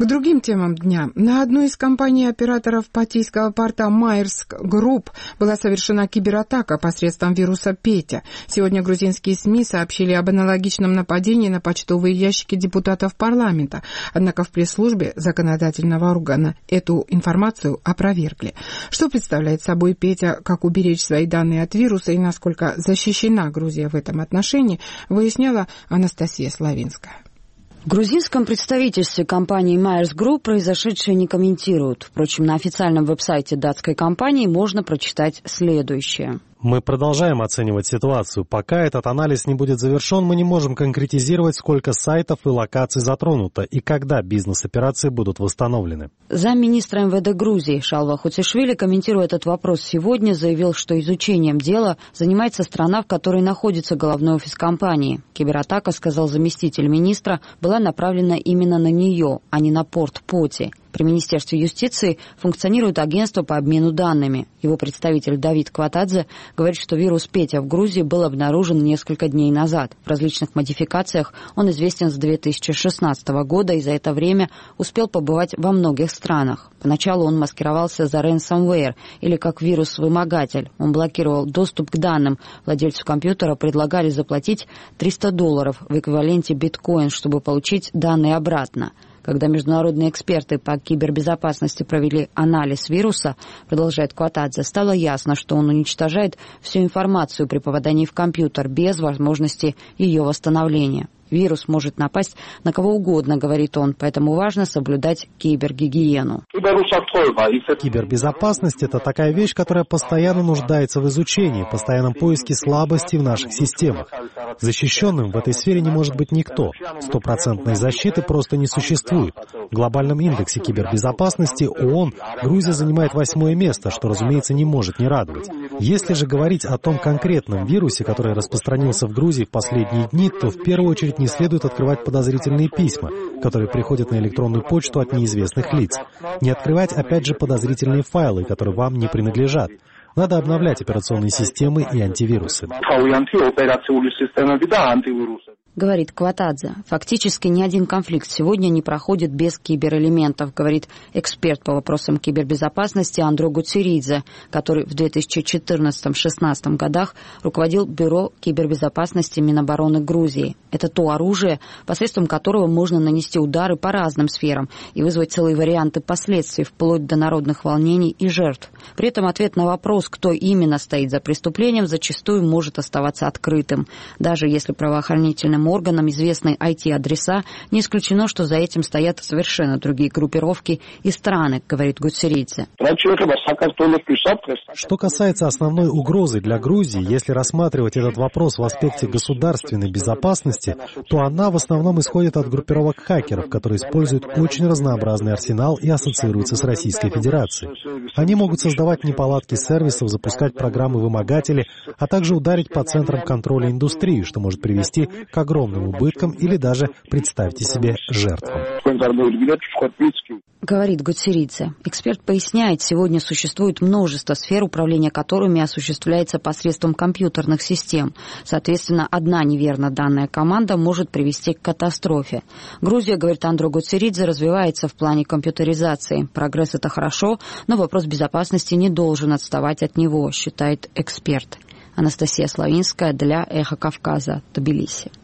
К другим темам дня. На одной из компаний-операторов Патийского порта Maersk Group была совершена кибератака посредством вируса Петя. Сегодня грузинские СМИ сообщили об аналогичном нападении на почтовые ящики депутатов парламента. Однако в пресс-службе законодательного органа эту информацию опровергли. Что представляет собой Петя, как уберечь свои данные от вируса и насколько защищена Грузия в этом отношении, выясняла Анастасия Славинская. В грузинском представительстве компании Maersk Group произошедшее не комментируют. Впрочем, на официальном веб-сайте датской компании можно прочитать следующее. Мы продолжаем оценивать ситуацию. Пока этот анализ не будет завершен, мы не можем конкретизировать, сколько сайтов и локаций затронуто и когда бизнес-операции будут восстановлены. Замминистра МВД Грузии Шалва Хуцишвили, комментируя этот вопрос сегодня, заявил, что изучением дела занимается страна, в которой находится головной офис компании. Кибератака, сказал заместитель министра, была направлена именно на нее, а не на порт Поти. При Министерстве юстиции функционирует агентство по обмену данными. Его представитель Давид Кватадзе говорит, что вирус Петя в Грузии был обнаружен несколько дней назад. В различных модификациях он известен с 2016 года и за это время успел побывать во многих странах. Поначалу он маскировался за ransomware или как вирус-вымогатель. Он блокировал доступ к данным. Владельцу компьютера предлагали заплатить $300 в эквиваленте биткоин, чтобы получить данные обратно. Когда международные эксперты по кибербезопасности провели анализ вируса, продолжает Кватадзе, стало ясно, что он уничтожает всю информацию при попадании в компьютер без возможности ее восстановления. Вирус может напасть на кого угодно, говорит он, поэтому важно соблюдать кибергигиену. Кибербезопасность – это такая вещь, которая постоянно нуждается в изучении, постоянном поиске слабостей в наших системах. Защищенным в этой сфере не может быть никто. Стопроцентной защиты просто не существует. В глобальном индексе кибербезопасности ООН Грузия занимает 8-е место, что, разумеется, не может не радовать. Если же говорить о том конкретном вирусе, который распространился в Грузии в последние дни, то в первую очередь не следует открывать подозрительные письма, которые приходят на электронную почту от неизвестных лиц. Не открывать, опять же, подозрительные файлы, которые вам не принадлежат. Надо обновлять операционные системы и антивирусы. Говорит Кватадзе. Фактически ни один конфликт сегодня не проходит без киберэлементов, говорит эксперт по вопросам кибербезопасности Андро Гуцеридзе, который в 2014-2016 годах руководил Бюро кибербезопасности Минобороны Грузии. Это то оружие, посредством которого можно нанести удары по разным сферам и вызвать целые варианты последствий, вплоть до народных волнений и жертв. При этом ответ на вопрос, кто именно стоит за преступлением, зачастую может оставаться открытым. Даже если правоохранительным органам известны IT-адреса, не исключено, что за этим стоят совершенно другие группировки и страны, говорит Гуцеридзе. Что касается основной угрозы для Грузии, если рассматривать этот вопрос в аспекте государственной безопасности, то она в основном исходит от группировок хакеров, которые используют очень разнообразный арсенал и ассоциируются с Российской Федерацией. Они могут создавать неполадки сервисов, запускать программы-вымогатели, а также ударить по центрам контроля индустрии, что может привести к огромным убыткам или даже, представьте себе, жертвам. Говорит Гуцеридзе. Эксперт поясняет, сегодня существует множество сфер, управления которыми осуществляется посредством компьютерных систем. Соответственно, одна неверно данная команда может привести к катастрофе. Грузия, говорит Андро Гуцеридзе, развивается в плане компьютеризации. Прогресс — это хорошо, но вопрос безопасности не должен отставать от него, считает эксперт. Анастасия Славинская для «Эхо Кавказа», Тбилиси.